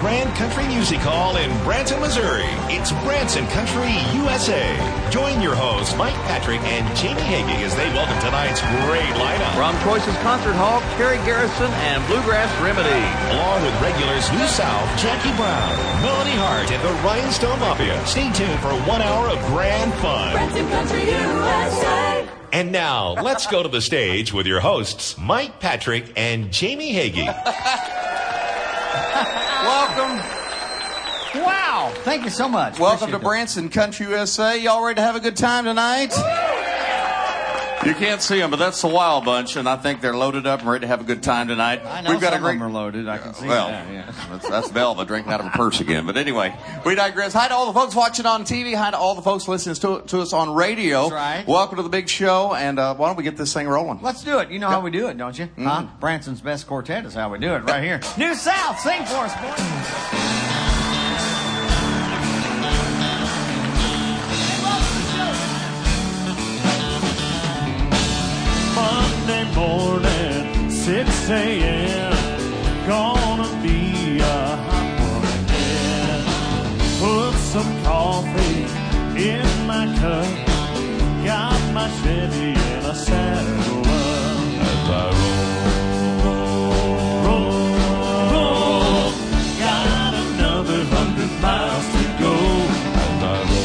Grand Country Music Hall in Branson, Missouri. It's Branson Country USA. Join your hosts, Mike Patrick and Jamie Hagee, as they welcome tonight's great lineup. From Choices Concert Hall, Kerry Garrison and Bluegrass Remedy. Along with regulars New South, Jackie Brown, Melody Hart, and the Rhinestone Mafia. Stay tuned for 1 hour of grand fun. Branson Country USA. And now, let's go to the stage with your hosts, Mike Patrick and Jamie Hagee. Welcome. Wow. Thank you so much. Welcome to Branson Country USA. Y'all ready to have a good time tonight? You can't see them, but that's the Wild Bunch, and I think they're loaded up and ready to have a good time tonight. I know some of them are loaded. I can see that. Yeah. That's Velva drinking out of a purse again. But anyway, we digress. Hi to all the folks watching on TV. Hi to all the folks listening to us on radio. That's right. Welcome to the big show, and why don't we get this thing rolling? Let's do it. You know how we do it, don't you? Mm-hmm. Huh? Branson's Best Quartet is how we do it right here. New South, sing for us, boys. Monday morning, 6 a.m. Gonna be a hot one again. Put some coffee in my cup. Got my Chevy in a saddle up. As I roll. Got another 100 miles to go. As I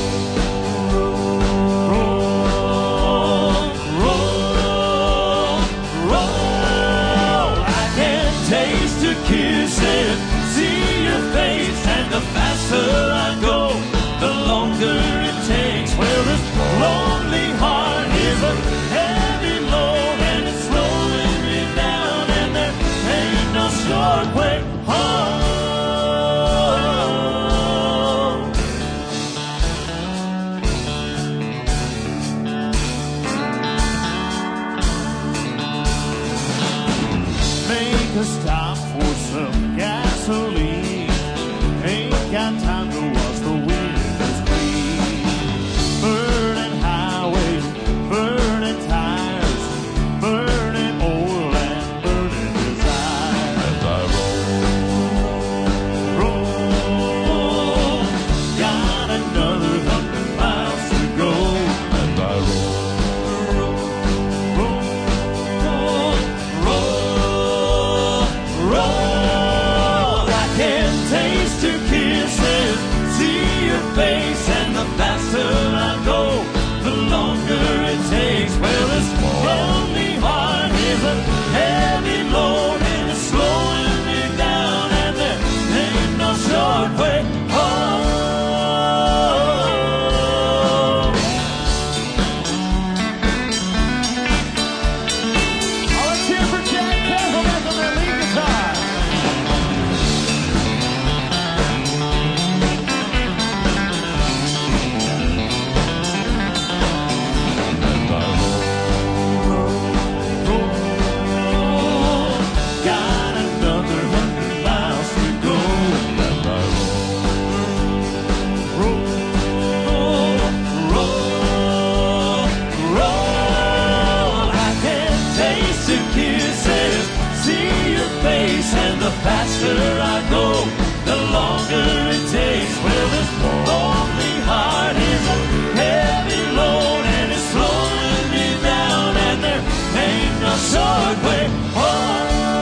kisses, see your face, and the faster I go, the longer it takes. Well, this lonely heart is a heavy load, and it's slowing me down, and there ain't no short way home. Make a stop for some gasoline. Ain't got time to wash the windows clean. Burning highway, burning tires, burning oil and burning desire. As I roll, got another 100 miles to go. As I roll, I can taste your kisses, see your face, and the faster I go, the longer it takes. Well, this lonely heart is a heavy load, and it's slowing me down, and there ain't no short way home. Oh, let's hear for Jack Candlemas on their lead guitar. Got another 100 miles to go. As I roll, I can taste your kisses, see your face, and the faster I go, the longer it takes. Well, this lonely heart is a heavy load, and it's slowing me down, and there ain't no short way home.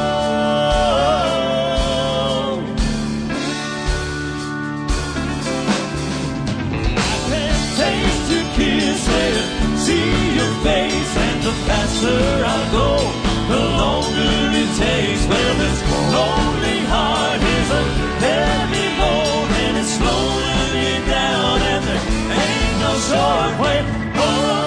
I can taste your kisses, see your face, and the faster I go, the longer it takes. Well, this lonely heart is a heavy load, and it's slowing me down, and there ain't no short way home.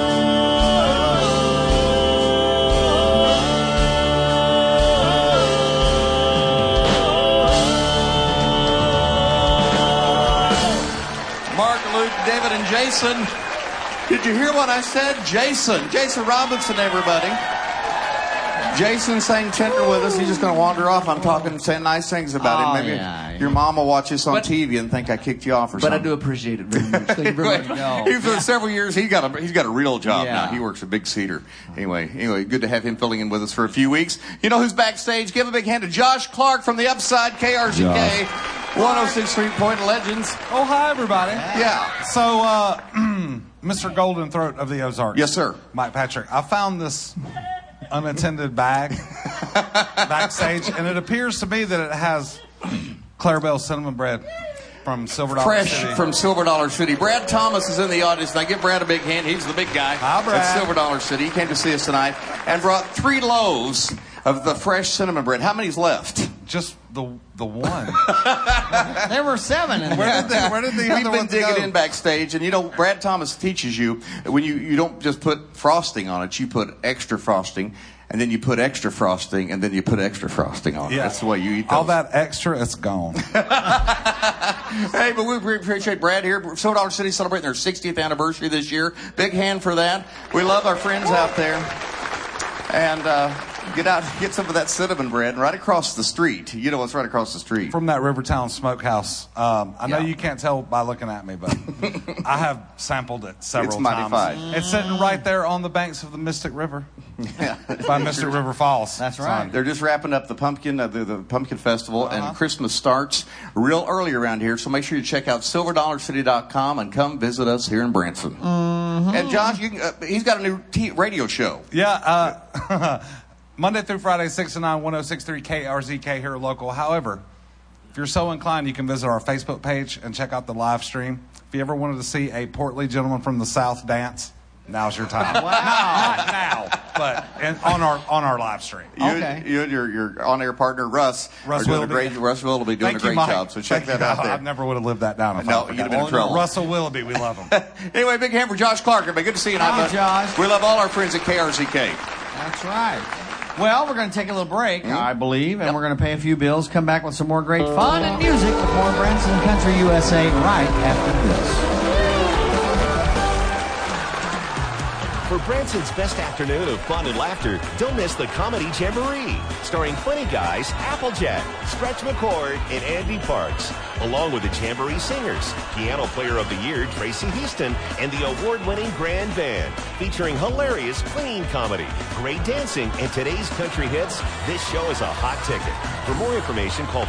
Mark, Luke, David, and Jason. Did you hear what I said? Jason Robinson, everybody. Jason sang tenor with us. He's just going to wander off. I'm talking, saying nice things about him. Maybe Your mom will watch this on TV and think I kicked you off or something. But I do appreciate it very much. Thank you very much. For several years, he's got a real job Yeah. now. He works at Big Cedar. Anyway, good to have him filling in with us for a few weeks. You know who's backstage? Give a big hand to Josh Clark from the Upside KRZK. 106.3 Point Legends. Oh, hi, everybody. Yeah. So, Mr. Golden Throat of the Ozarks. Yes, sir. Mike Patrick. I found this unattended bag backstage, and it appears to me that it has Clarabelle cinnamon bread from Silver Dollar Fresh City. from Silver Dollar City. Brad Thomas is in the audience, and I give Brad a big hand. He's the big guy. Hi, Brad. At Silver Dollar City. He came to see us tonight and brought 3 loaves of the fresh cinnamon bread. How many's left? Just the one. There were 7 in there. Where did the We've other been ones digging go? in backstage, and Brad Thomas teaches you when you don't just put frosting on it, you put extra frosting, and then you put extra frosting, and then you put extra frosting on it. Yeah. That's the way you eat those. All that extra, it's gone. Hey, but we appreciate Brad here. Silver Dollar City celebrating their 60th anniversary this year. Big hand for that. We love our friends out there. And get some of that cinnamon bread right across the street. You know what's right across the street. From that Rivertown Smokehouse. I know you can't tell by looking at me, but I have sampled it several It's mighty times. fine. It's sitting right there on the banks of the Mystic River. By Mystic River Falls. That's right. They're just wrapping up the pumpkin festival, and Christmas starts real early around here. So make sure you check out silverdollarcity.com and come visit us here in Branson. Mm-hmm. And Josh, he's got a new radio show. Yeah, Monday through Friday, 6 to 9, 106.3 KRZK here local. However, if you're so inclined, you can visit our Facebook page and check out the live stream. If you ever wanted to see a portly gentleman from the South dance, now's your time. Wow. Not now, but on our live stream. You and your on-air partner Russ are doing Russ Willoughby doing a great job. So check that out there. I never would have lived that down. No, you'd have been in trouble. Russell Willoughby, we love him. Anyway, big hand for Josh Clark. Everybody, good to see you tonight, Hi, bud. Josh. We love all our friends at KRZK. That's right. Well, we're going to take a little break, I believe, and we're going to pay a few bills, come back with some more great fun and music with more Branson Country USA right after this. For Branson's best afternoon of fun and laughter, don't miss the Comedy Jamboree, starring funny guys Applejack, Stretch McCord, and Andy Parks, along with the Jamboree singers, Piano Player of the Year Tracy Houston, and the award-winning Grand Band, featuring hilarious clean comedy, great dancing, and today's country hits. This show is a hot ticket. For more information, call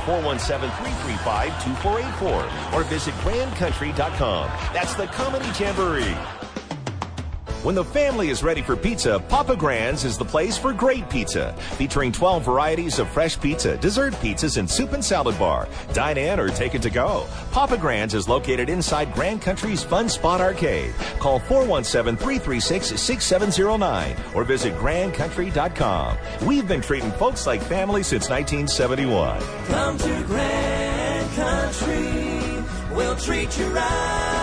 417-335-2484 or visit grandcountry.com. That's the Comedy Jamboree. When the family is ready for pizza, Papa Grand's is the place for great pizza. Featuring 12 varieties of fresh pizza, dessert pizzas, and soup and salad bar. Dine in or take it to go. Papa Grand's is located inside Grand Country's Fun Spot Arcade. Call 417-336-6709 or visit grandcountry.com. We've been treating folks like family since 1971. Come to Grand Country, we'll treat you right.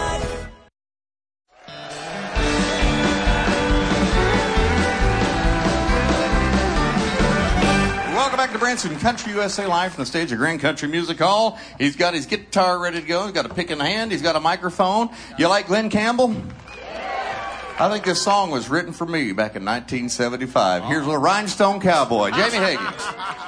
Welcome back to Branson Country USA Live from the stage of Grand Country Music Hall. He's got his guitar ready to go. He's got a pick in hand. He's got a microphone. You like Glenn Campbell? I think this song was written for me back in 1975. Here's a little Rhinestone Cowboy, Jamie Higgins.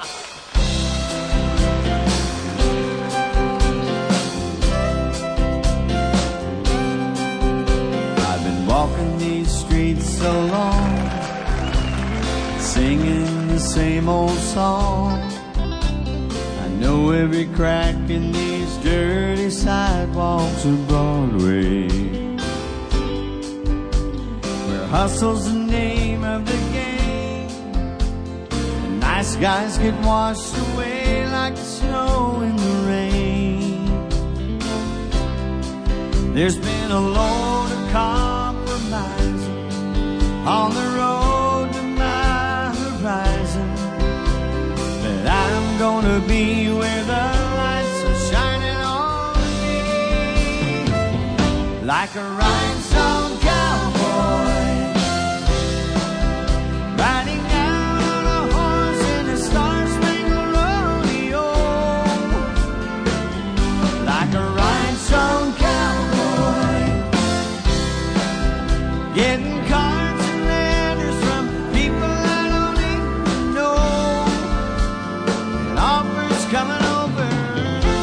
I've been walking these streets so long, singing the same old song. I know every crack in these dirty sidewalks of Broadway, where hustle's the name of the game. The nice guys get washed away like the snow in the rain. There's been a load of compromising on the road to my horizon, but I'm gonna be where the lights are shining on me, like a rhinestone cowboy riding out on a horse in a star-spangled rodeo, like a rhinestone cowboy getting cards and letters from people I don't even know, and offers coming over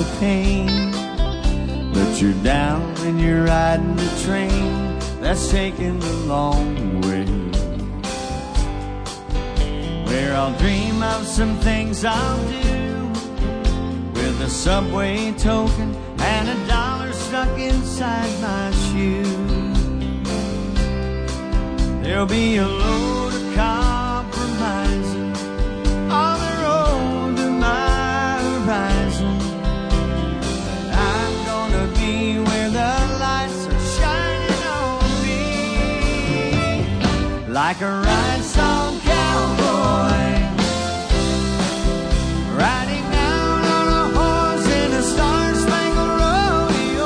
of pain. But you're down and you're riding the train that's taking the long way. Where I'll dream of some things I'll do with a subway token and $1 stuck inside my shoe. There'll be a load of compromising on the road to my horizon. I'm gonna be where the lights are shining on me, like a rhinestone cowboy riding down on a horse in a star-spangled rodeo,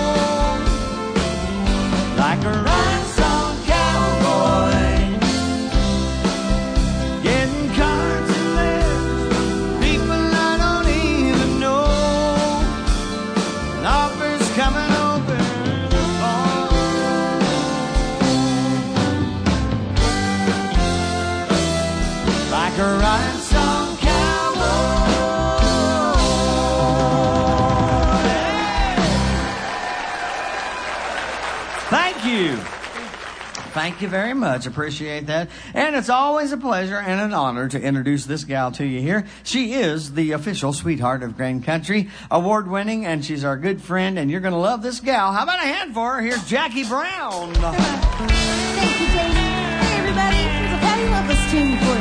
like a rhinestone cowboy getting cards and letters from people I don't even know, and offers coming over the phone, like a rhinestone cowboy. Thank you. Thank you very much. Appreciate that. And it's always a pleasure and an honor to introduce this gal to you here. She is the official sweetheart of Grand Country, award-winning, and she's our good friend, and you're going to love this gal. How about a hand for her? Here's Jackie Brown. Thank you, Jamie. Hey, everybody. Here's a Patty Loveless tune for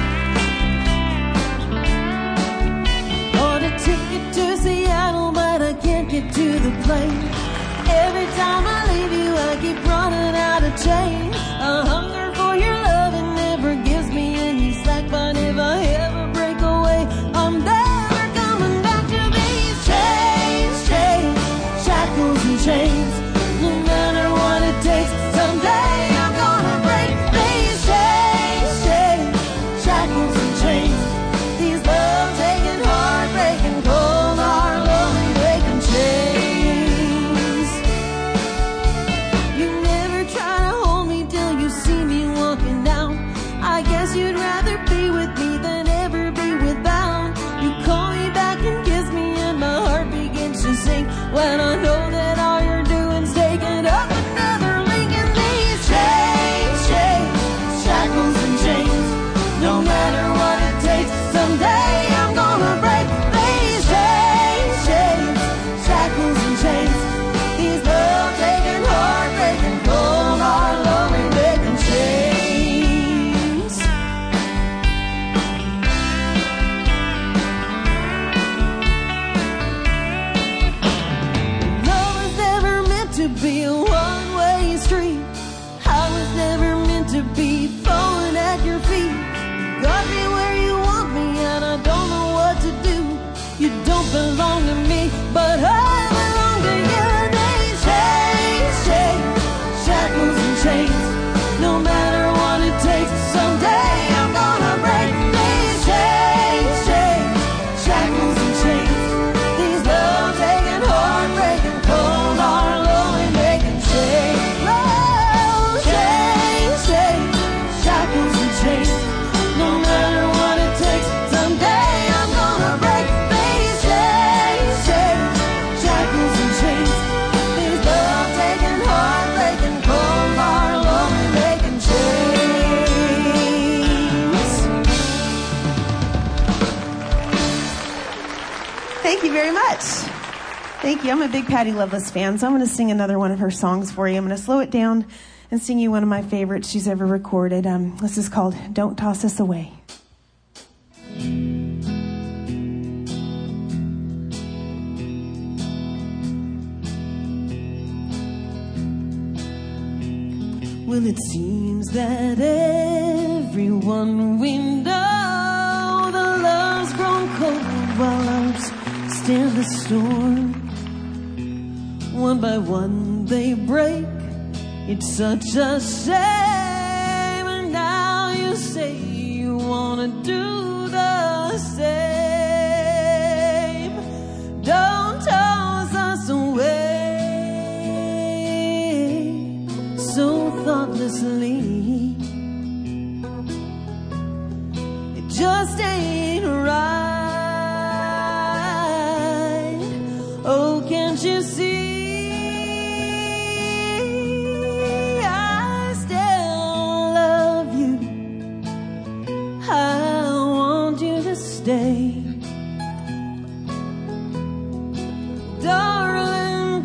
you. Bought a ticket to Seattle, but I can't get to the plane. Every time I leave you, I keep running out of change. A hunger for your love and never gives me any slack. But if I ever break away, I'm never coming back to these chains, chains, shackles and chains. No matter what it takes, someday I'm gonna break these chains, chains, shackles and chains. These love-taking, heartbreaking, cold, hard, lonely, vacant chains. I guess you'd rather be with me than ever be without. You call me back and kiss me and my heart begins to sink when I know that all you're doing's taking up another link in these chains, chains, shackles and chains. No matter what it takes, someday I'm gonna break these chains, chains, shackles and chains. These love-taking, heartbreaking, cold, hard, lonely, vacant chains. To be a one-way street, I was never meant to be falling at your feet. You got me where you want me and I don't know what to do. You don't belong to me, but I belong to you. These chains, chains, shackles and chains. No matter what it takes, someday I'm gonna break these chains, chains, shackles and chains. These love-taking, heartbreaking, cold, hard, shackles and chains. No matter what it takes, someday I'm gonna break these chains, chains, shackles and chains. These love-taking, heartbreaking, cold, hard, lonely, vacant chains. Thank you very much. Thank you. I'm a big Patty Loveless fan, so I'm going to sing another one of her songs for you. I'm going to slow it down and sing you one of my favorites she's ever recorded. This is called Don't Toss Us Away. Well, it seems that everyone we know, the love's grown cold while ours stand the storm. One by one they break. It's such a shame. And now you say you wanna do the same. Don't toss us away so thoughtlessly. It just ain't right. stay. Darling,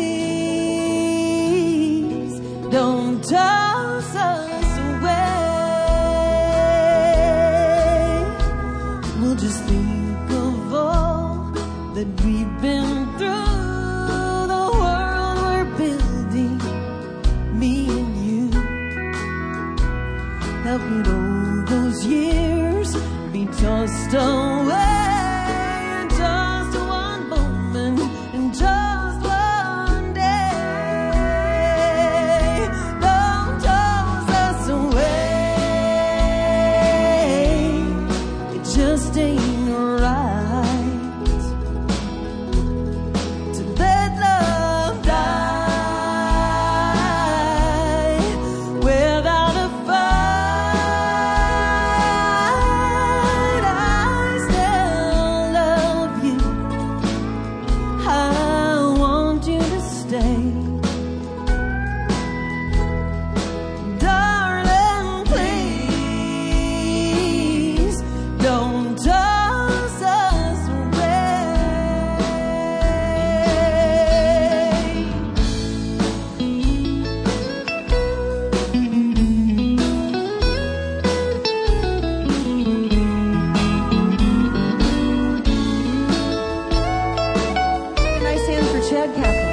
please don't toss us away. We'll just think of all that we've been through. The world we're building, me and you. How could all those years be tossed away? Just one moment and just one day. Don't toss us away. It just ain't right to let love die without a fight. I still love you. I want you to stay. Darling, please don't toss us away. Nice hand for Chad Kaplan.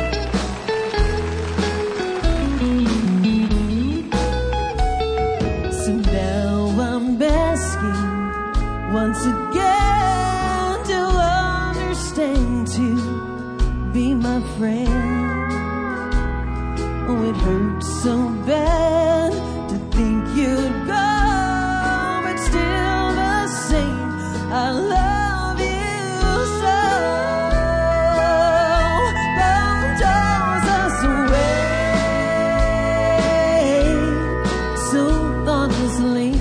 So now I'm asking once again to understand, to be my friend. Oh, it hurts so bad to think you'd go, but still the same. I love you so. Don't toss us away so thoughtlessly.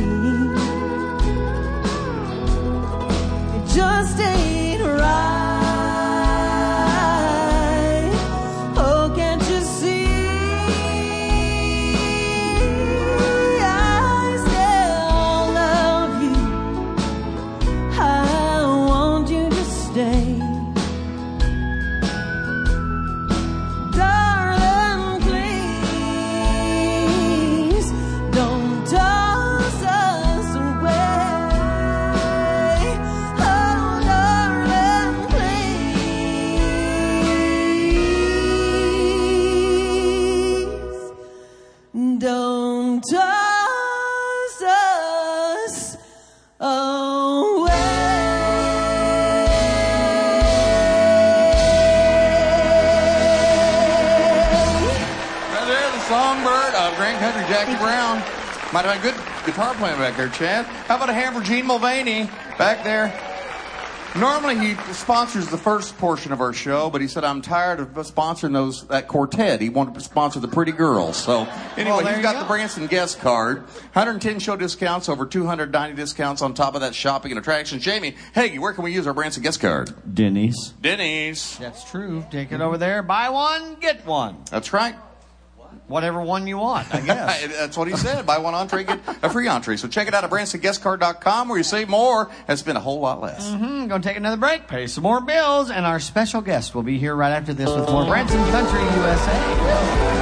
It just ain't right. Oh, can't you see? I still love you. I want you to stay. Darling, please don't toss us away. Oh, darling, please don't toss us away. Right there, the songbird of Grand Country, Jackie Brown. Might have had good guitar playing back there, Chad. How about a hand for Gene Mulvaney back there? Normally he sponsors the first portion of our show, but he said, I'm tired of sponsoring that quartet. He wanted to sponsor the pretty girls. So anyway, Well, there he's got you the go. Branson guest card. 110 show discounts, over 290 discounts on top of that shopping and attractions. Jamie, hey, where can we use our Branson guest card? Denny's. Denny's. That's true. Take it over there. Buy one, get one. That's right. Whatever one you want, I guess. That's what he said. Buy one entree, get a free entree. So check it out at BransonGuestCard.com where you save more and spend a whole lot less. Gonna take another break, pay some more bills, and our special guest will be here right after this with more Branson Country USA.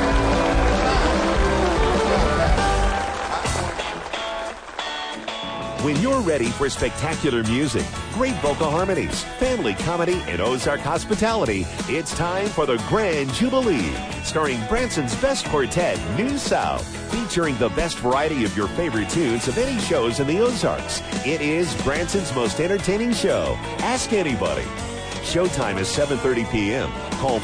When you're ready for spectacular music, great vocal harmonies, family comedy, and Ozark hospitality, it's time for the Grand Jubilee, starring Branson's best quartet, New South, featuring the best variety of your favorite tunes of any shows in the Ozarks. It is Branson's most entertaining show. Ask anybody. Showtime is 7:30 p.m. Call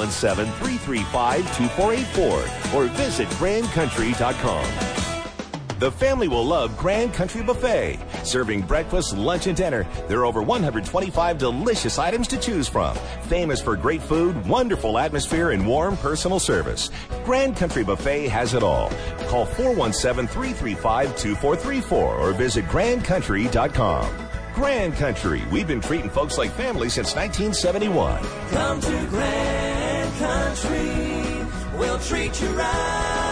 417-335-2484 or visit grandcountry.com. The family will love Grand Country Buffet, serving breakfast, lunch, and dinner. There are over 125 delicious items to choose from. Famous for great food, wonderful atmosphere, and warm personal service. Grand Country Buffet has it all. Call 417-335-2434 or visit grandcountry.com. Grand Country, we've been treating folks like family since 1971. Come to Grand Country, we'll treat you right.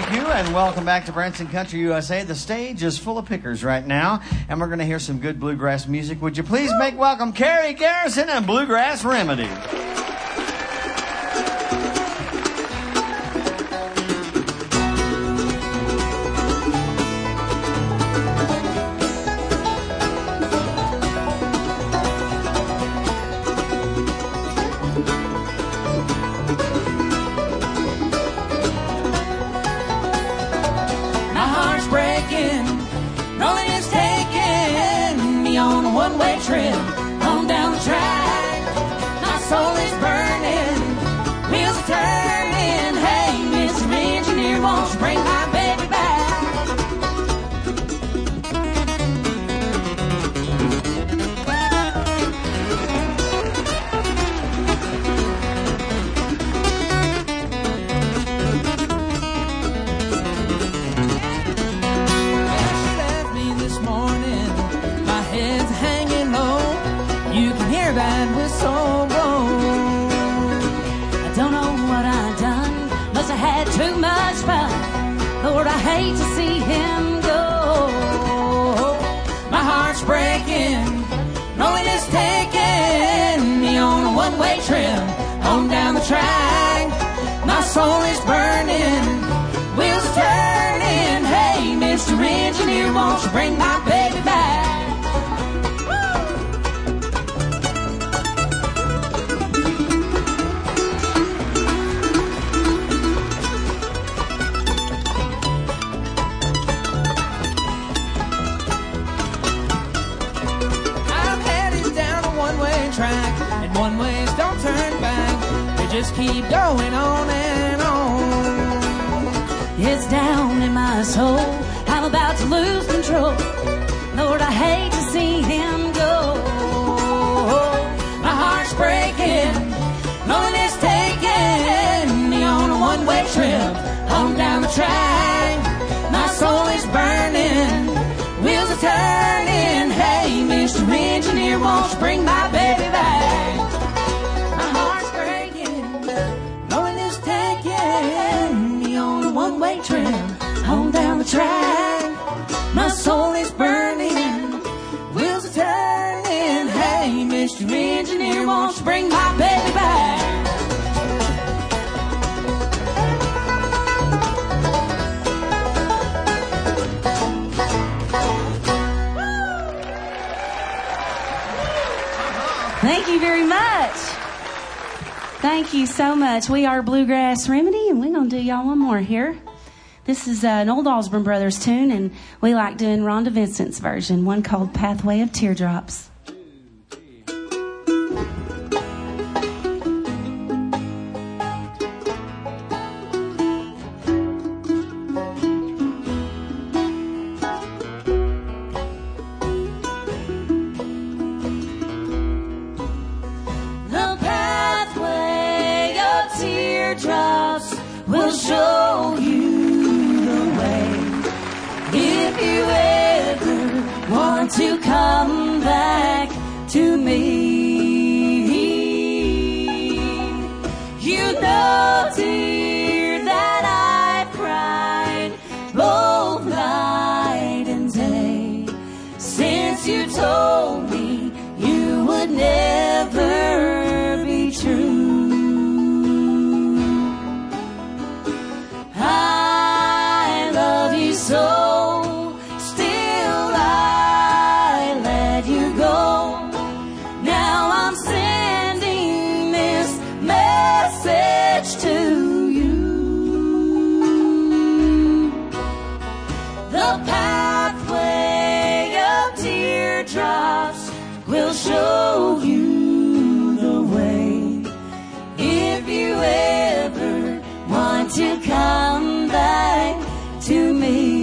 Thank you, and welcome back to Branson Country USA. The stage is full of pickers right now, and we're going to hear some good bluegrass music. Would you please make welcome Carrie Garrison and Bluegrass Remedy. One-way trip on down the track. My soul is burning, wheels are turning. Hey, Mr. Engineer, won't you bring my baby back? She left me this morning, my head's hanging low. You can hear that whistle blow. I don't know what I've done, must have had too much fun. Lord, I hate to see him go. My heart's breaking, loneliness taking me on a one-way trip on down the track. My soul is burning, wheels are turning. Hey, Mr. Engineer, won't you bring my baby back? Track, and one ways don't turn back, they just keep going on and on. It's down in my soul, I'm about to lose control. Lord, I hate to see him go. My heart's breaking, loneliness taking me on a one-way trip on down the track. My soul is burning, wheels are turning. Hey, Mr. Engineer, won't you bring my baby back? My heart's breaking, loneliness taking me on a one-way trip on down the track. My soul is burning, wheels are turning. Hey, Mr. Engineer, won't you bring my baby back? Thank you very much. Thank you so much. We are Bluegrass Remedy, and we're going to do y'all one more here. This is an old Osborne Brothers tune, and we like doing Rhonda Vincent's version, one called Pathway of Teardrops. Will show you the way. If you ever want to come back to me, you know, dear, that I've cried both night and day since you told me you would never be true. I love you so, still I let you go. Now I'm sending this message to you. The pathway of teardrops will show you the way. If you ever want to come back to me.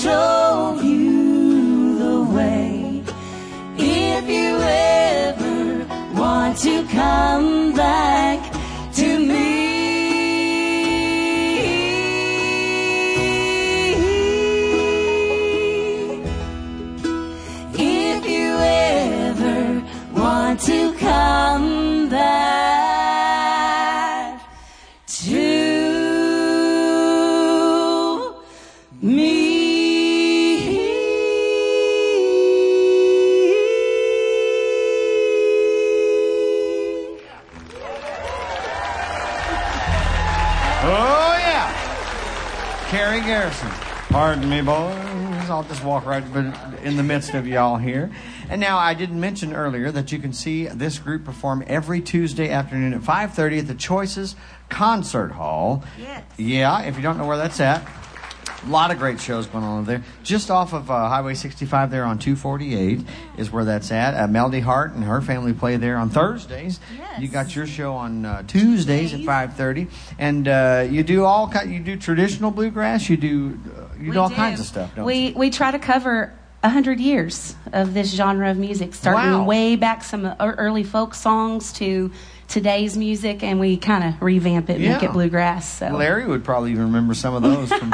show you the way. If you ever want to come back to me, if you ever want to come back to me. Oh, yeah. Carrie Garrison. Pardon me, boys. I'll just walk right in the midst of y'all here. And now, I didn't mention earlier that you can see this group perform every Tuesday afternoon at 5:30 at the Choices Concert Hall. Yes. Yeah, if you don't know where that's at. A lot of great shows going on over there. Just off of Highway 65 there on 248 is where that's at. Melody Hart and her family play there on Thursdays. Yes. You got your show on Tuesdays at 5:30. And you do you do traditional bluegrass. You do all kinds of stuff, don't you? We try to cover 100 years of this genre of music, starting Wow. way back some early folk songs to today's music, and we kind of revamp it and make Yeah. it bluegrass. So Larry would probably even remember some of those from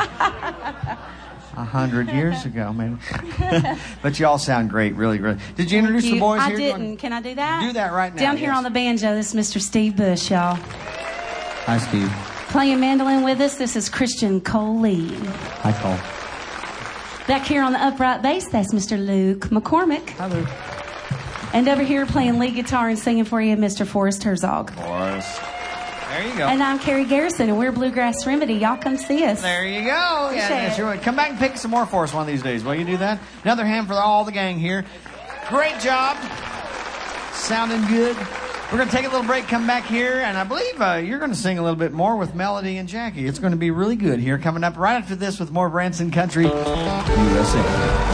100 years ago, maybe. But you all sound great, really great. Did you introduce the boys I here? didn't. Can I do that? Do that right now. Down here yes. on the banjo, this is Mr. Steve Bush, y'all. Hi, Steve. Playing mandolin with us, this is Christian Cole Lee. Hi, Cole. Back here on the upright bass, that's Mr. Luke McCormick. Hi, Luke. And over here playing lead guitar and singing for you, Mr. Forrest Herzog. Forrest. There you go. And I'm Carrie Garrison, and we're Bluegrass Remedy. Y'all come see us. There you go. Appreciate Yeah, it. sure. Come back and pick some more for us one of these days. Will you do that? Another hand for all the gang here. Great job. Sounding good. We're going to take a little break, come back here, and I believe you're going to sing a little bit more with Melody and Jackie. It's going to be really good here. Coming up right after this with more Branson Country USA.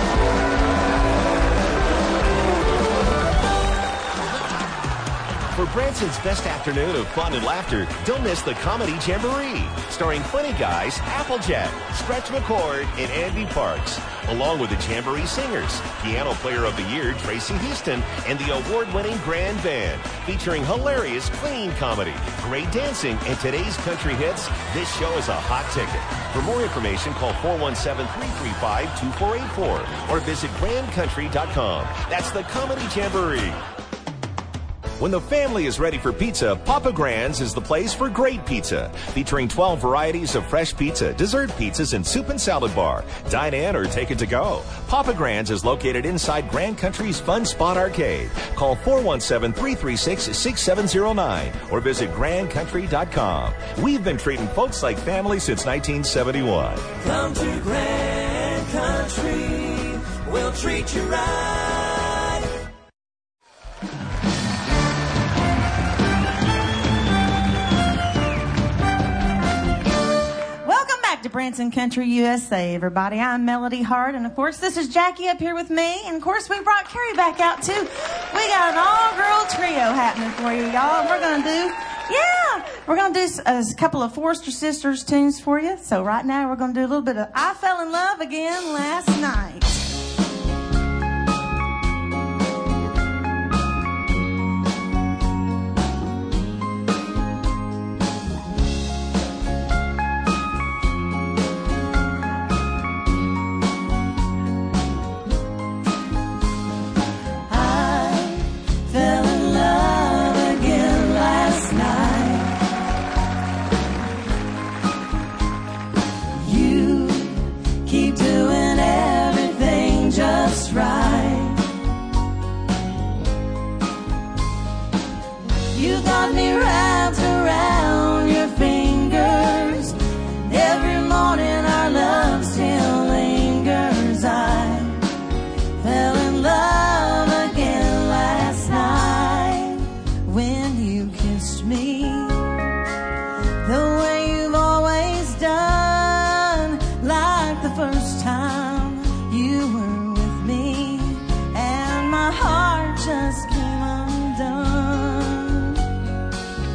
For Branson's best afternoon of fun and laughter, don't miss the Comedy Jamboree, starring funny guys Applejack, Stretch McCord, and Andy Parks, along with the Jamboree Singers, Piano Player of the Year Tracy Houston, and the award-winning Grand Band, featuring hilarious clean comedy, great dancing, and today's country hits. This show is a hot ticket. For more information, call 417-335-2484 or visit grandcountry.com. That's the Comedy Jamboree. When the family is ready for pizza, Papa Grand's is the place for great pizza. Featuring 12 varieties of fresh pizza, dessert pizzas, and soup and salad bar. Dine in or take it to go. Papa Grand's is located inside Grand Country's Fun Spot Arcade. Call 417-336-6709 or visit grandcountry.com. We've been treating folks like family since 1971. Come to Grand Country, we'll treat you right. Welcome back to Branson Country USA, everybody. I'm Melody Hart, and of course, this is Jackie up here with me, and of course, we brought Carrie back out too. We got an all-girl trio happening for you, y'all. And we're gonna do a couple of Forrester Sisters tunes for you. So right now, we're gonna do a little bit of "I Fell in Love Again Last Night." Fell in love again last night. You keep doing everything just right. You got me wrapped around your fingers. Every morning our love still lingers. I fell in love again last night when you kissed me the way you've always done, like the first time you were with me, and my heart just came undone.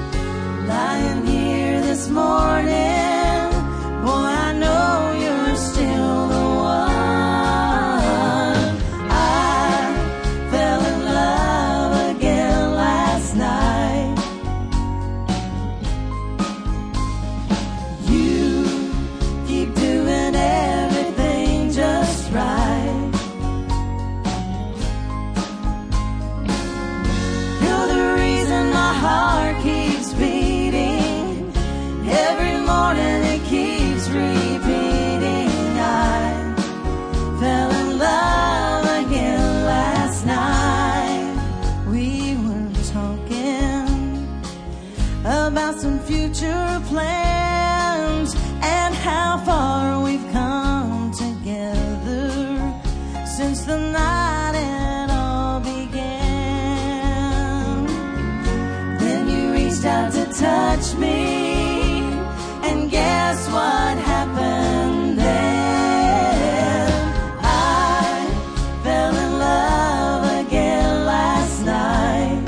about some future plans and how far we've come together since the night it all began. Then you reached out to touch me, and guess what happened then? I fell in love again last night.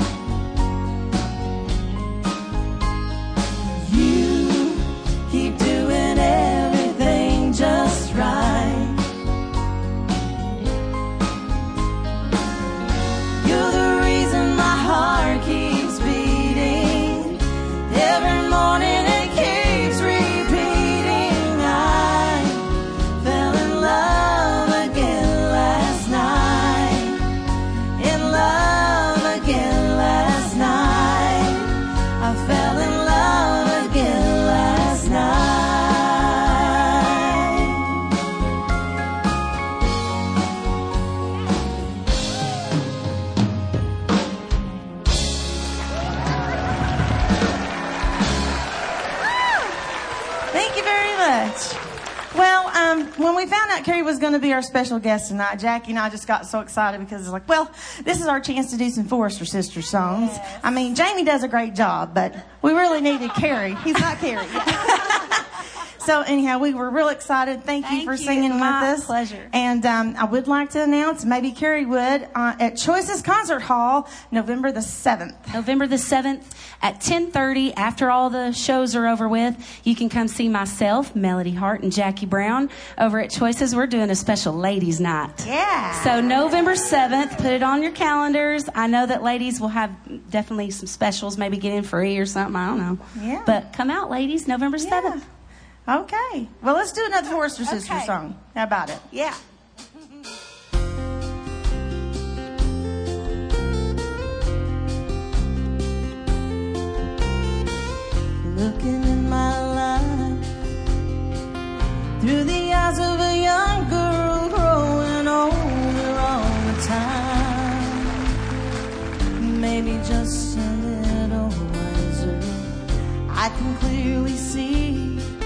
You keep doing everything just right. You're the reason my heart keeps beating. Every morning it keeps repeating. I fell in love again last night. In love again last night. I fell in love again last night. Thank you very much. Well, when we found out Carrie was going to be our special guest tonight, Jackie and I just got so excited because it's like, well, this is our chance to do some Forrester Sisters songs. Yes. I mean, Jamie does a great job, but we really needed Carrie. He's not Carrie. So anyhow, we were real excited. Thank you for singing with us. My pleasure. And I would like to announce, maybe Carrie would, at Choices Concert Hall, November the 7th. November the 7th at 10:30. After all the shows are over with, you can come see myself, Melody Hart, and Jackie Brown over at Choices. We're doing a special ladies' night. Yeah. So November 7th, put it on your calendars. I know that ladies will have definitely some specials, maybe get in free or something. I don't know. Yeah. But come out, ladies, November 7th. Okay. Well, let's do another Forrester Sisters song. How about it? Yeah. Looking in my life through the eyes of a young girl growing older all the time. Maybe just a little wiser. I can clearly see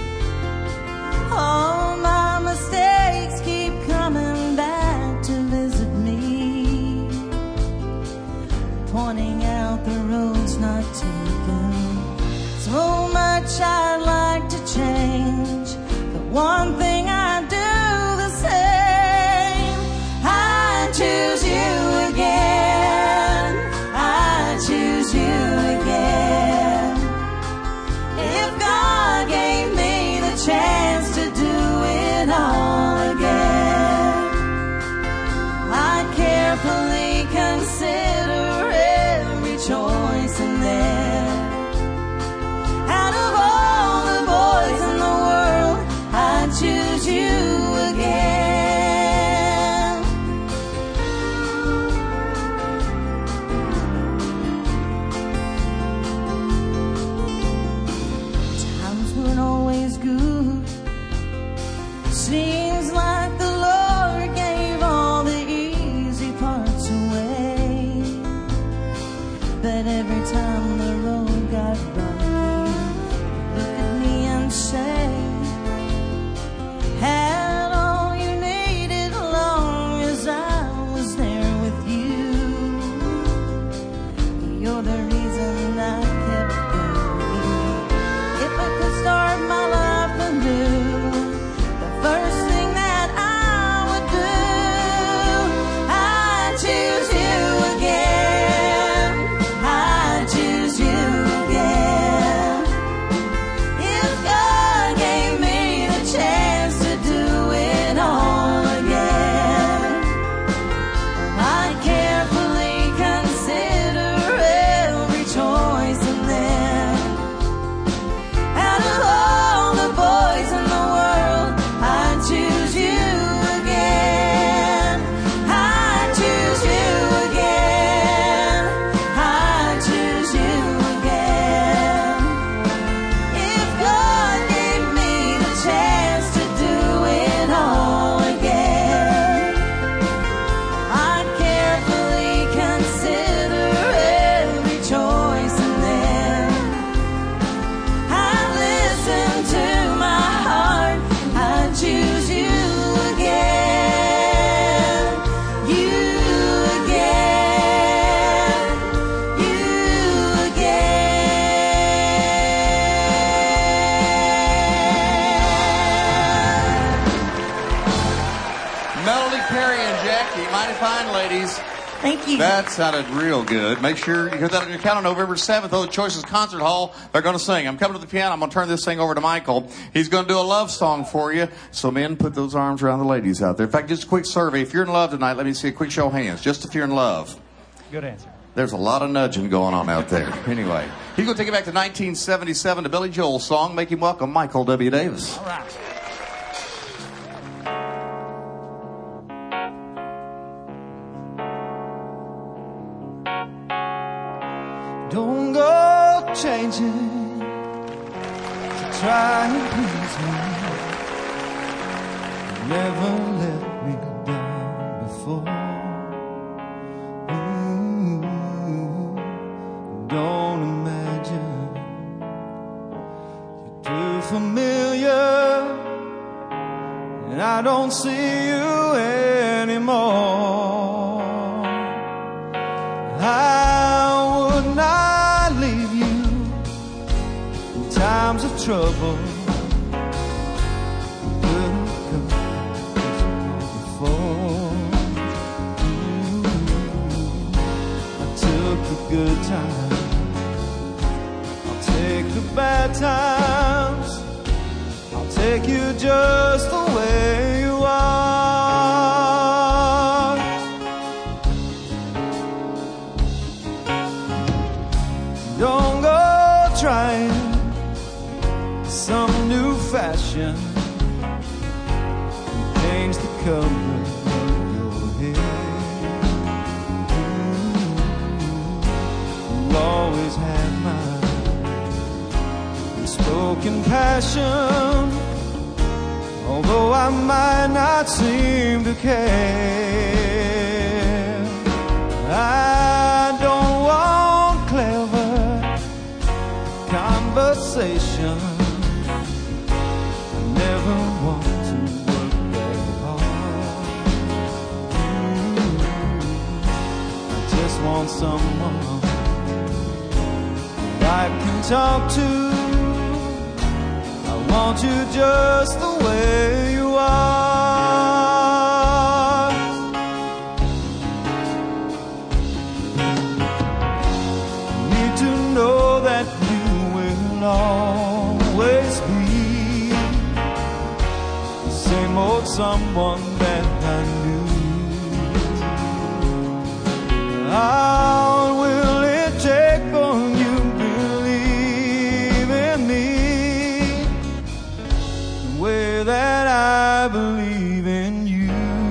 all my mistakes keep coming back to visit me, pointing out the roads not taken. So much I'd like to change, but one thing I do the same. I choose you again. I choose you again. If God gave me the chance to do it all again, I'd carefully consider every choice in there. Out of all the boys in the world, I choose you again. Times weren't always good. Seems like the Lord gave all the easy parts away. But every time the road got rocky, look at me and say, had all you needed long as I was there with you. You're the reason I kept going. If I could start my life anew, the first thing that I would do, I choose you again. I choose you again. If God gave me the chance to do it all again, I'd carefully consider every choice in Thank you. That sounded real good. Make sure you hear that on your calendar. November 7th, the Choices Concert Hall. They're going to sing. I'm coming to the piano. I'm going to turn this thing over to Michael. He's going to do a love song for you. So, men, put those arms around the ladies out there. In fact, just a quick survey. If you're in love tonight, let me see a quick show of hands. Just if you're in love. Good answer. There's a lot of nudging going on out there. Anyway, he's going to take it back to 1977 to Billy Joel's song. Make him welcome Michael W. Davis. All right. Don't go changing to try and please me. Never let me down before. Don't imagine you're too familiar, and I don't see you anymore. I would not leave you in times of trouble. Good times, I'll take the bad times, I'll take you just the way you are. Don't go trying some new fashion, change the color of your hair. Always had my unspoken passion, although I might not seem to care. I don't want clever conversation. I never want to work that hard. I just want someone I can talk to. I want you just the way you are. Need to know that you will always be the same old someone that I knew. How will it take for you that I believe in you?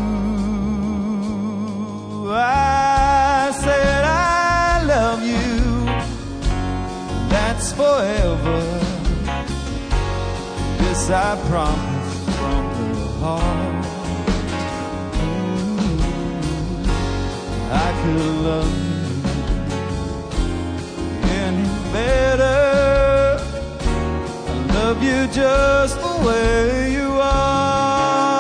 I said I love you, that's forever. This I promise from the heart. I could love you any better. Love you just the way you are.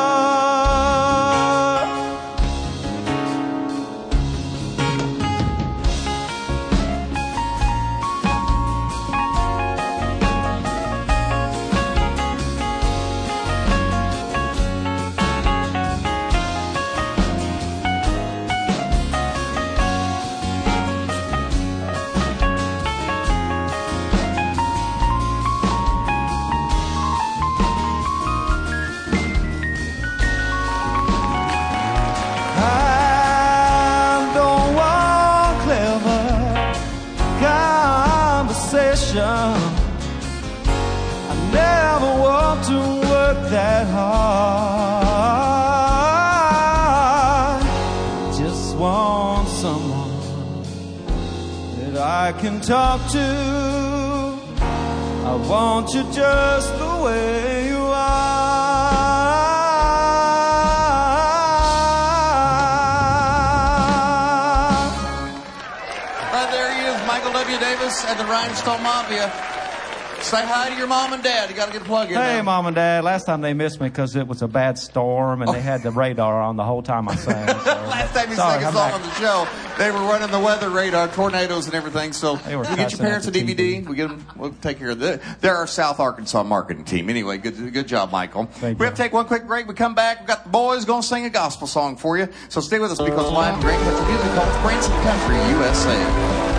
I never want to work that hard. Just want someone that I can talk to. I want you just the way you are. There he is, Michael W. Davis and the Rhinestone Mafia. Say hi to your mom and dad. You got to get a plug in. Hey, now. Mom and Dad. Last time they missed me because it was a bad storm and they had the radar on the whole time I sang. So. Last time you sang a song on the show, they were running the weather radar, tornadoes and everything. So we get your parents a DVD. We get them. We'll take care of it. They're our South Arkansas marketing team. Anyway, good job, Michael. We have to take one quick break. We come back. We got the boys going to sing a gospel song for you. So stay with us because live Grand Country Music Hall, Branson Country, USA.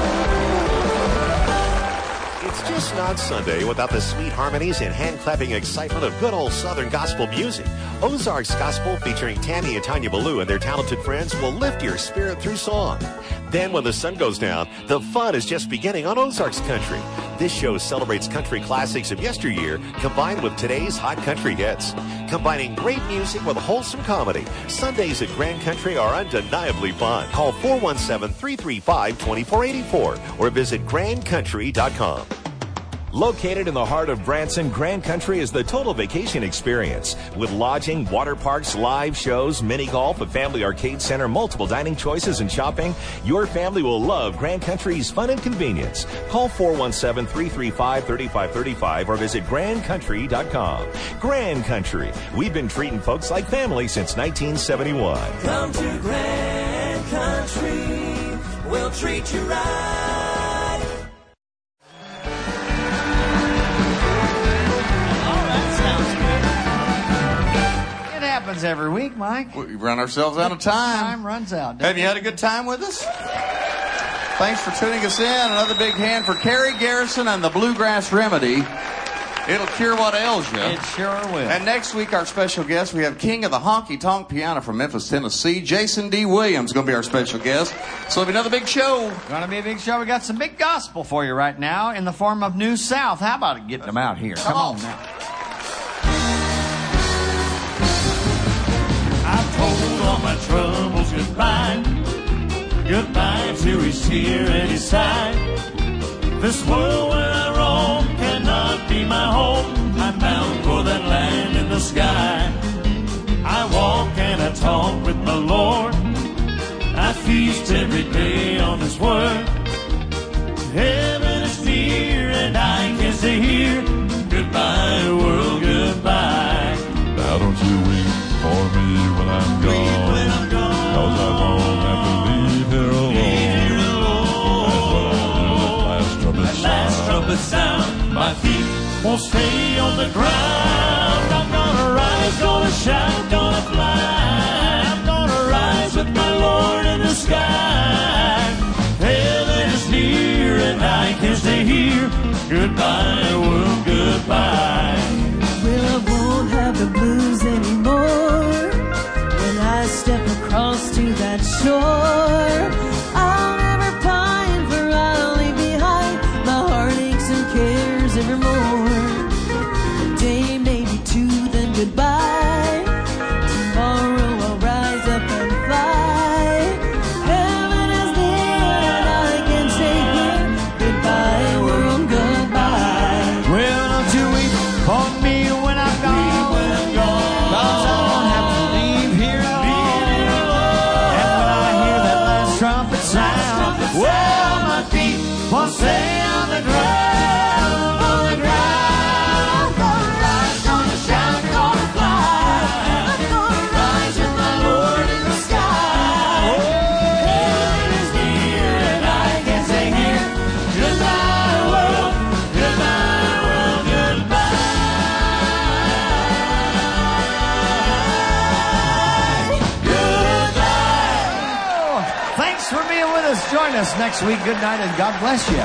It's just not Sunday without the sweet harmonies and hand-clapping excitement of good old Southern gospel music. Ozarks Gospel featuring Tammy and Tanya Ballou and their talented friends will lift your spirit through song. Then when the sun goes down, the fun is just beginning on Ozarks Country. This show celebrates country classics of yesteryear combined with today's hot country hits. Combining great music with wholesome comedy, Sundays at Grand Country are undeniably fun. Call 417-335-2484 or visit grandcountry.com. Located in the heart of Branson, Grand Country is the total vacation experience. With lodging, water parks, live shows, mini golf, a family arcade center, multiple dining choices, and shopping, your family will love Grand Country's fun and convenience. Call 417-335-3535 or visit grandcountry.com. Grand Country. We've been treating folks like family since 1971. Come to Grand Country. We'll treat you right. Happens every week, Mike. We run ourselves out of time. Time runs out. Have you had a good time with us? Thanks for tuning us in. Another big hand for Carrie Garrison and the Bluegrass Remedy. It'll cure what ails you. It sure will. And next week, our special guest, we have King of the Honky Tonk Piano from Memphis, Tennessee. Jason D. Williams is going to be our special guest. So it'll be another big show. Going to be a big show. We got some big gospel for you right now in the form of New South. How about it getting them out here? Come on now. Told all my troubles goodbye. Goodbye to each tear and each sigh. This world where I roam cannot be my home. I'm bound for that land in the sky. I walk and I talk with my Lord. I feast every day on His word. Heaven is near and I can stay here. Goodbye, world, goodbye. Now don't you weep for me when I'm gone, 'cause I won't have to leave here alone. That's what I do at last trumpet sound. My feet won't stay on the ground. I'm gonna rise, gonna shout, gonna fly. I'm gonna rise with my Lord in the sky. Heaven is near and I can stay here. Goodbye, world, goodbye. Well, I won't have the blues anymore when I step across to that shore. I'll never pine, for I'll leave behind my heartaches and cares evermore. A day, maybe two, then goodbye. Tomorrow I'll rise up and fly. Heaven is near and I can say goodbye, world, goodbye. Well, don't you weep for me when I'm gone. 'Cause I won't have to leave here alone. And when I hear that last trumpet sound, well, my feet won't stay on the ground, on the ground. Gonna rise, gonna shout, gonna fly. I'm gonna rise with my Lord in the sky. Heaven is near and I can stay here. Goodbye, world, goodbye, world, goodbye. Thanks for being with us. Join us next week. Good night and God bless you.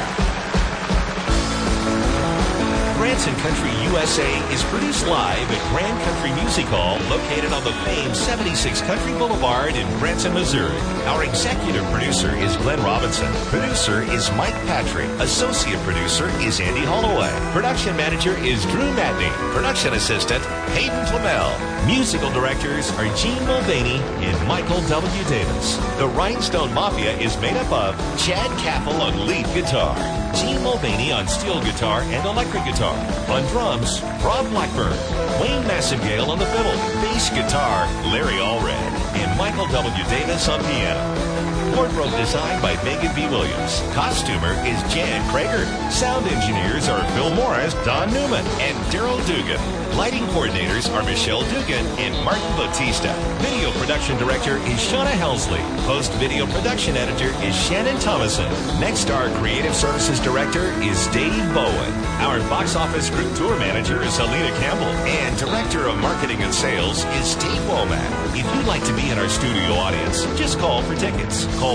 Branson Country USA is produced live at Grand Country Music Hall, located on the famed 76 Country Boulevard in Branson, Missouri. Our executive producer is Glenn Robinson. Producer is Mike Patrick. Associate producer is Andy Holloway. Production manager is Drew Matney. Production assistant, Hayden Flamel. Musical directors are Gene Mulvaney and Michael W. Davis. The Rhinestone Mafia is made up of Chad Caffel on lead guitar, Gene Mulvaney on steel guitar and electric guitar. On drums, Rob Blackburn, Wayne Massengale on the fiddle, bass guitar, Larry Allred, and Michael W. Davis on piano. Wardrobe design by Megan B. Williams. Costumer is Jan Krager. Sound engineers are Phil Morris, Don Newman, and Daryl Dugan. Lighting coordinators are Michelle Dugan and Martin Bautista. Video production director is Shauna Helsley. Post-video production editor is Shannon Thomason. Next, our creative services director is Dave Bowen. Our box office group tour manager is Alina Campbell. And director of marketing and sales is Steve Womack. If you'd like to be in our studio audience, just call for tickets. Call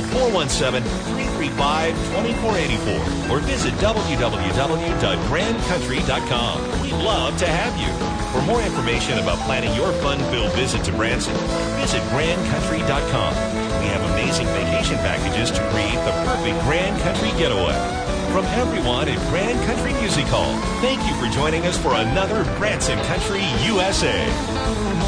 417-335-2484 or visit www.grandcountry.com. We'd love to have you. For more information about planning your fun-filled visit to Branson, visit grandcountry.com. We have amazing vacation packages to create the perfect Grand Country getaway. From everyone at Grand Country Music Hall, thank you for joining us for another Branson Country USA.